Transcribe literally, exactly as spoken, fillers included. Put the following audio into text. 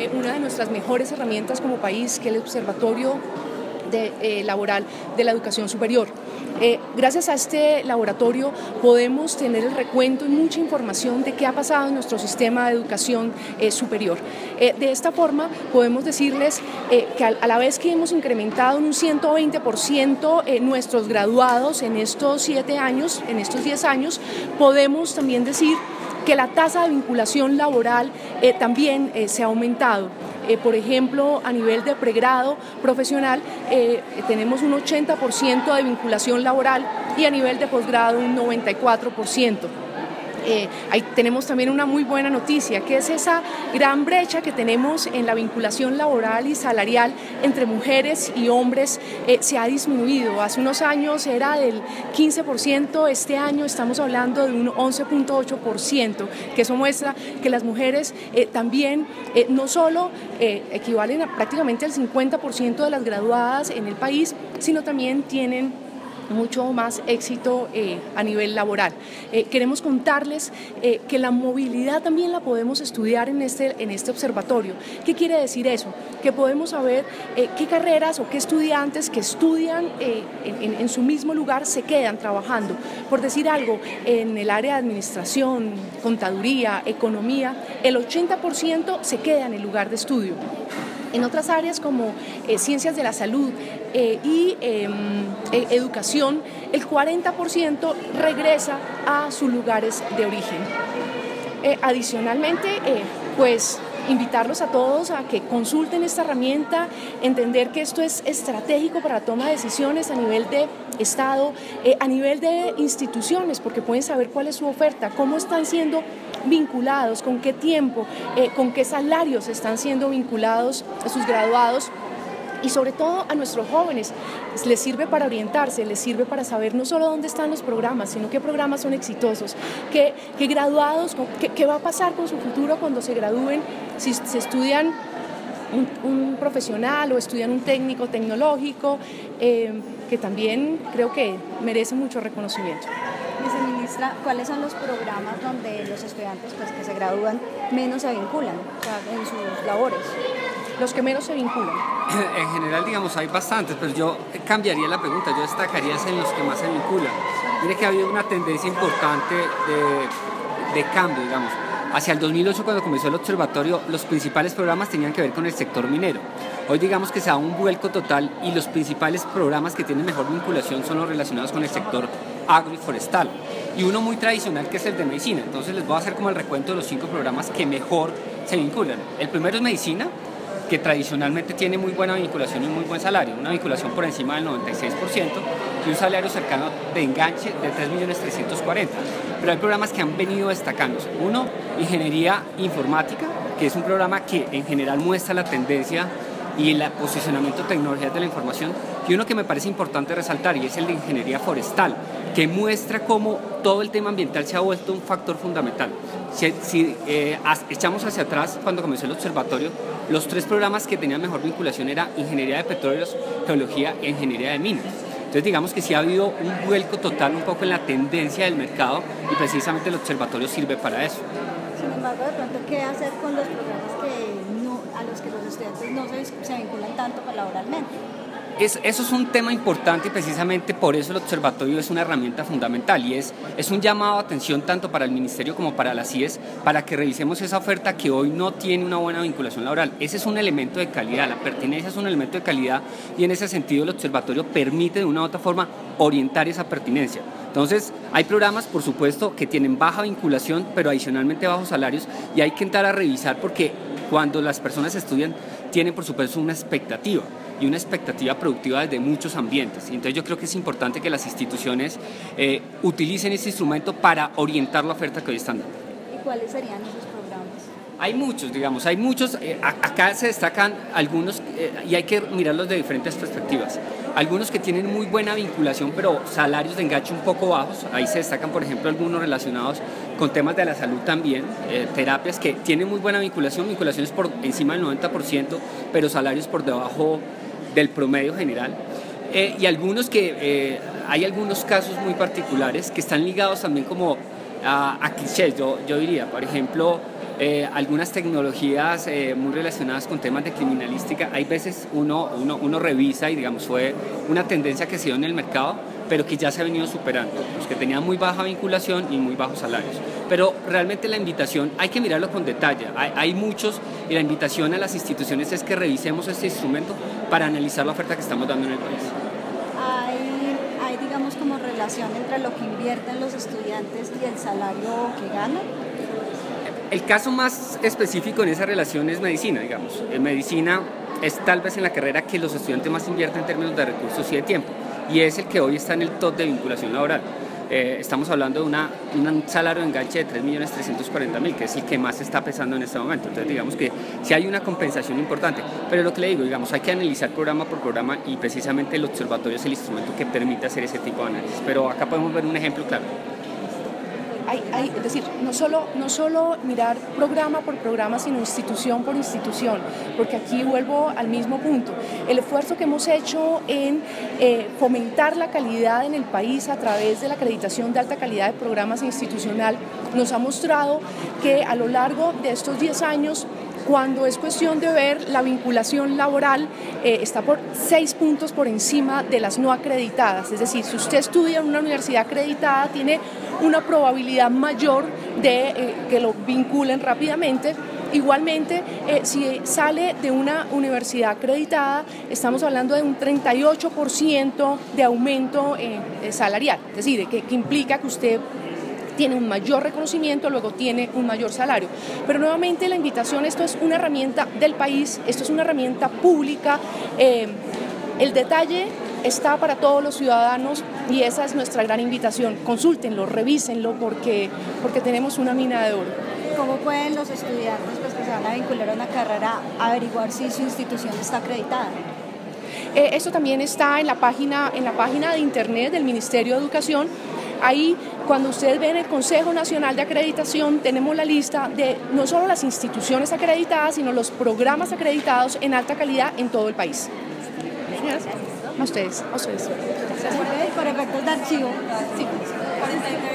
eh, una de nuestras mejores herramientas como país, que es el Observatorio de, eh, Laboral de la Educación Superior. Eh, gracias a este laboratorio podemos tener el recuento y mucha información de qué ha pasado en nuestro sistema de educación eh, superior. Eh, de esta forma podemos decirles eh, que a, a la vez que hemos incrementado en un ciento veinte por ciento eh, nuestros graduados en estos siete años, en estos diez años, podemos también decir que la tasa de vinculación laboral eh, también eh, se ha aumentado. Eh, por ejemplo, a nivel de pregrado profesional eh, tenemos un ochenta por ciento de vinculación laboral y a nivel de posgrado un noventa y cuatro por ciento. Eh, ahí tenemos también una muy buena noticia, que es esa gran brecha que tenemos en la vinculación laboral y salarial entre mujeres y hombres eh, se ha disminuido. Hace unos años era del quince por ciento, este año estamos hablando de un once punto ocho por ciento, que eso muestra que las mujeres eh, también eh, no solo eh, equivalen a prácticamente al cincuenta por ciento de las graduadas en el país, sino también tienen mucho más éxito eh, a nivel laboral. Eh, queremos contarles eh, que la movilidad también la podemos estudiar en este, en este observatorio. ¿Qué quiere decir eso? Que podemos saber eh, qué carreras o qué estudiantes que estudian eh, en, en su mismo lugar se quedan trabajando. Por decir algo, en el área de administración, contaduría, economía, el ochenta por ciento se queda en el lugar de estudio. En otras áreas como eh, ciencias de la salud eh, y eh, eh, educación, el cuarenta por ciento regresa a sus lugares de origen. Eh, adicionalmente, eh, pues invitarlos a todos a que consulten esta herramienta, entender que esto es estratégico para la toma de decisiones a nivel de Estado, eh, a nivel de instituciones, porque pueden saber cuál es su oferta, cómo están siendo vinculados, con qué tiempo, eh, con qué salarios están siendo vinculados a sus graduados. Y sobre todo a nuestros jóvenes, les sirve para orientarse, les sirve para saber no solo dónde están los programas, sino qué programas son exitosos, qué, qué graduados, qué, qué va a pasar con su futuro cuando se gradúen, si se estudian un, un profesional o estudian un técnico tecnológico, eh, que también creo que merece mucho reconocimiento. Viceministra, ¿cuáles son los programas donde los estudiantes pues, que se gradúan menos se vinculan, o sea, en sus labores? Los que menos se vinculan. En general, digamos, hay bastantes, pero yo cambiaría la pregunta, yo destacaría en los que más se vinculan. Mire que ha habido una tendencia importante de, de cambio, digamos. Hacia el dos mil ocho, cuando comenzó el observatorio, los principales programas tenían que ver con el sector minero. Hoy digamos que se da un vuelco total y los principales programas que tienen mejor vinculación son los relacionados con el sector agro y forestal. Y uno muy tradicional, que es el de medicina. Entonces les voy a hacer como el recuento de los cinco programas que mejor se vinculan. El primero es medicina, que tradicionalmente tiene muy buena vinculación y muy buen salario, una vinculación por encima del noventa y seis por ciento y un salario cercano de enganche de tres millones trescientos cuarenta mil. Pero hay programas que han venido destacándose. Uno, ingeniería informática, que es un programa que en general muestra la tendencia y el posicionamiento de tecnologías de la información, y uno que me parece importante resaltar, y es el de ingeniería forestal, que muestra cómo todo el tema ambiental se ha vuelto un factor fundamental. Si, si eh, echamos hacia atrás, cuando comenzó el observatorio, los tres programas que tenían mejor vinculación eran ingeniería de petróleos, geología e ingeniería de minas. Entonces digamos que sí ha habido un vuelco total un poco en la tendencia del mercado y precisamente el observatorio sirve para eso. Sin embargo, de pronto, ¿qué hacer con los programas que no, a los que los estudiantes no se, se vinculan tanto laboralmente? Es, eso es un tema importante y precisamente por eso el observatorio es una herramienta fundamental y es, es un llamado de atención tanto para el Ministerio como para las I E S para que revisemos esa oferta que hoy no tiene una buena vinculación laboral. Ese es un elemento de calidad, la pertinencia es un elemento de calidad y en ese sentido el observatorio permite de una u otra forma orientar esa pertinencia. Entonces hay programas por supuesto que tienen baja vinculación pero adicionalmente bajos salarios y hay que entrar a revisar porque cuando las personas estudian tienen por supuesto una expectativa y una expectativa productiva desde muchos ambientes. Entonces yo creo que es importante que las instituciones eh, utilicen este instrumento para orientar la oferta que hoy están dando. ¿Y cuáles serían esos programas? Hay muchos, digamos, hay muchos, eh, acá se destacan algunos eh, y hay que mirarlos de diferentes perspectivas. Algunos que tienen muy buena vinculación, pero salarios de enganche un poco bajos. Ahí se destacan, por ejemplo, algunos relacionados con temas de la salud también, eh, terapias que tienen muy buena vinculación, vinculaciones por encima del noventa por ciento, pero salarios por debajo del promedio general. Eh, y algunos que, eh, hay algunos casos muy particulares que están ligados también como a, a clichés, yo, yo diría, por ejemplo, eh, algunas tecnologías eh, muy relacionadas con temas de criminalística. Hay veces uno, uno, uno revisa y digamos fue una tendencia que se dio en el mercado, pero que ya se ha venido superando, los que tenían muy baja vinculación y muy bajos salarios. Pero realmente la invitación hay que mirarlo con detalle, hay, hay muchos, y la invitación a las instituciones es que revisemos este instrumento para analizar la oferta que estamos dando en el país. Hay, hay digamos como relación entre lo que invierten los estudiantes y el salario que ganan. El caso más específico en esa relación es medicina, digamos. En medicina es tal vez en la carrera que los estudiantes más invierten en términos de recursos y de tiempo, y es el que hoy está en el top de vinculación laboral. Eh, estamos hablando de una, un salario de enganche de tres millones trescientos cuarenta mil, que es el que más está pesando en este momento. Entonces digamos que sí hay una compensación importante, pero lo que le digo, digamos, hay que analizar programa por programa, y precisamente el observatorio es el instrumento que permite hacer ese tipo de análisis. Pero acá podemos ver un ejemplo claro. Hay, hay, es decir, no solo, no solo mirar programa por programa, sino institución por institución, porque aquí vuelvo al mismo punto. El esfuerzo que hemos hecho en eh, fomentar la calidad en el país a través de la acreditación de alta calidad de programas institucional nos ha mostrado que a lo largo de estos diez años, cuando es cuestión de ver la vinculación laboral, eh, está por seis puntos por encima de las no acreditadas. Es decir, si usted estudia en una universidad acreditada, tiene una probabilidad mayor de eh, que lo vinculen rápidamente. Igualmente, eh, si sale de una universidad acreditada, estamos hablando de un treinta y ocho por ciento de aumento eh, salarial. Es decir, que, que implica que usted tiene un mayor reconocimiento, luego tiene un mayor salario. Pero nuevamente la invitación, esto es una herramienta del país, esto es una herramienta pública, eh, el detalle está para todos los ciudadanos y esa es nuestra gran invitación. Consúltenlo, revísenlo, porque, porque tenemos una mina de oro. ¿Cómo pueden los estudiantes pues, que se van a vincular a una carrera averiguar si su institución está acreditada? Eh, esto también está en la página, en la página de internet del Ministerio de Educación. Ahí, cuando ustedes ven el Consejo Nacional de Acreditación, tenemos la lista de no solo las instituciones acreditadas, sino los programas acreditados en alta calidad en todo el país. A ustedes, a ustedes. Por efectos de archivo. Sí.